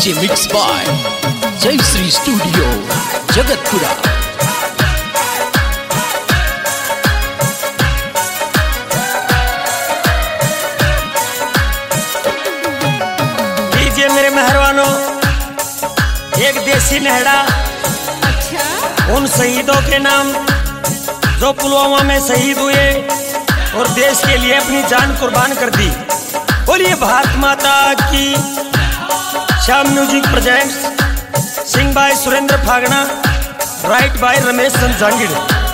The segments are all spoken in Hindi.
डीजे मिक्स बाय जय श्री स्टूडियो जगतपुरा। लीजिए मेरे मेहरबानों, एक देसी नेहड़ा उन शहीदों के नाम जो पुलवामा में शहीद हुए और देश के लिए अपनी जान कुर्बान कर दी। बोलिए भारत माता की। Shyam music presents sing by Surendra Phagna, write by Ramesh Chand Jangir.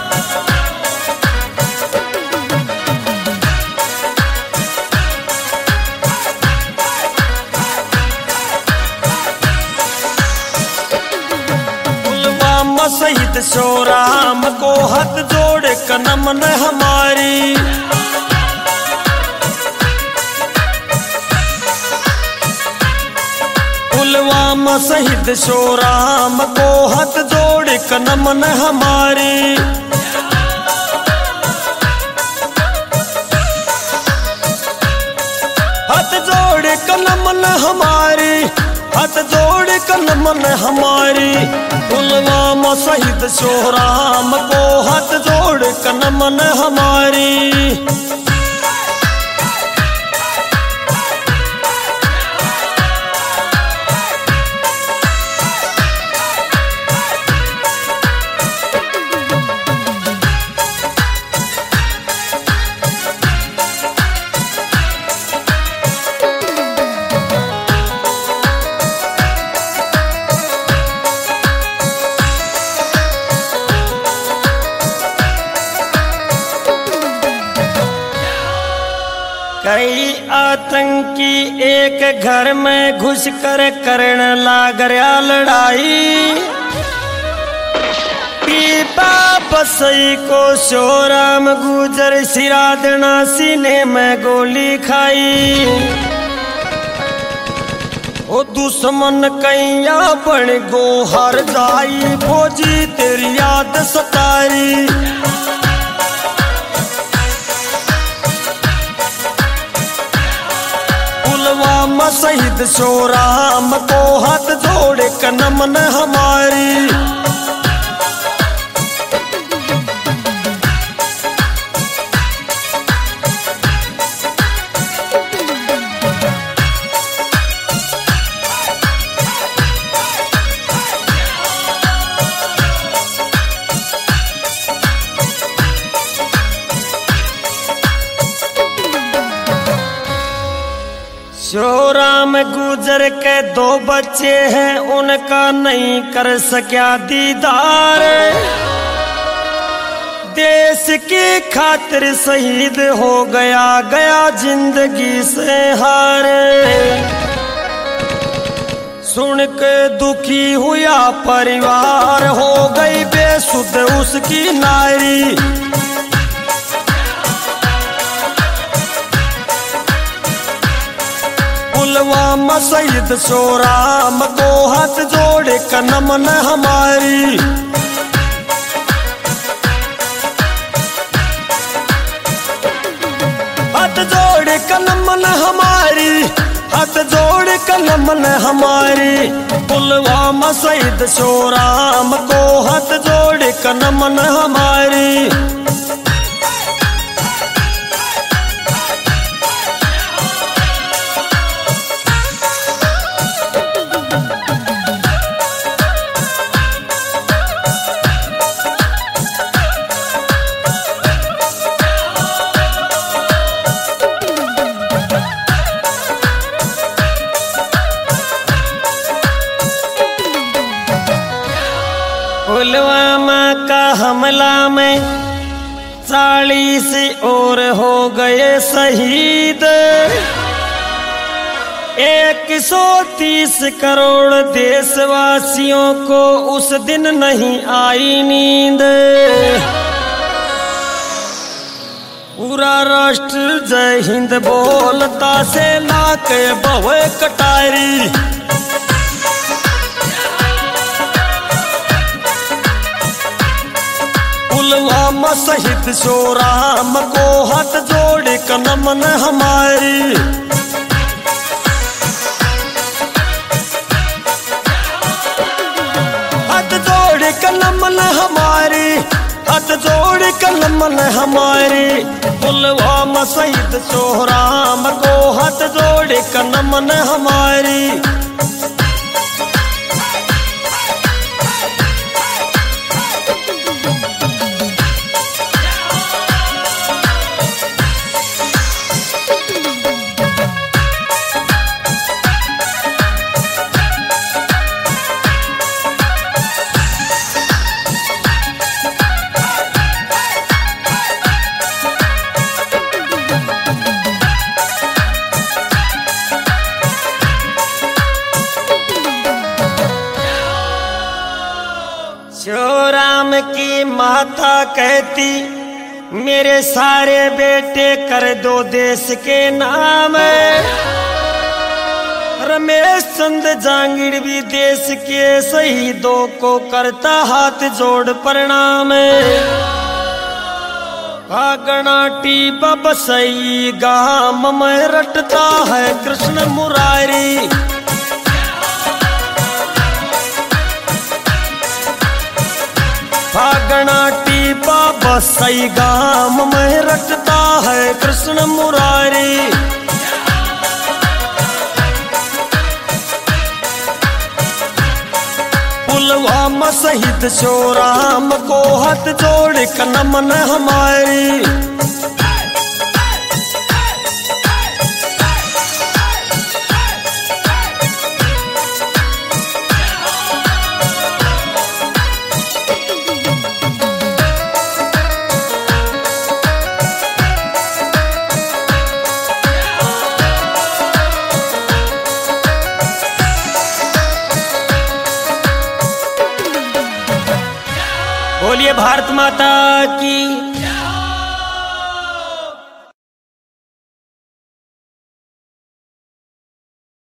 Pulwama शहीद सो राम को हाथ जोड़ कर नमन हमारी। पुलवामा शहीद सो राम को हाथ जोड़ कर नमन हमारी। हाथ जोड़ कर नमन हमारी, हाथ जोड़ कर नमन हमारी। पुलवामा शहीद सो राम को हाथ जोड़ कर नमन हमारी। कई आतंकी एक घर में घुस कर करने लाग रहा लड़ाई। बसई को शोराम गुजर सिरा देना सीने में गोली खाई। ओ दुश्मन कैया बन गो हर जाई, फौजी तेरी याद सतारी। पुलवामा शहीद सो राम को हाथ जोड़ कर नमन हमारी। सो राम गुजर के दो बच्चे हैं, उनका नहीं कर सका दीदार। देश की खातिर शहीद हो गया, गया जिंदगी से हार। सुन के दुखी हुआ परिवार, हो गई बेसुध उसकी नारी। पुलवामा शहीद सो राम को हाथ जोड़ कर नमन हमारी। हाथ जोड़ कर नमन हमारी, हाथ जोड़ कर नमन हमारी। पुलवामा शहीद सो राम को हाथ जोड़ कर नमन हमारी। पुलवामा का हमला में 40 और हो गए शहीद। 130 करोड़ देशवासियों को उस दिन नहीं आई नींद। पूरा राष्ट्र जय हिंद बोलता से लाख बवे कटारी। पुलवामा शहीद सो राम को हाथ जोड़ कर नमन हमारी। नमन हमारी, हाथ जोड़ कर नमन हमारी। पुलवामा शहीद सोहराम को हाथ जोड़ कर नमन हमारी। राम की माता कहती मेरे सारे बेटे कर दो देश के नाम। रमेश चंद जांगीर भी देश के शहीदों को करता हाथ जोड़ प्रणाम। भागनाटी बबसई गाम में रटता है कृष्ण मुरारी। भागनाटी बबसई गाम में रटता है कृष्ण मुरारी। पुलवामा शहीद सोहराम को हाथ जोड़ कर नमन हमारी। बोलिए भारत माता की।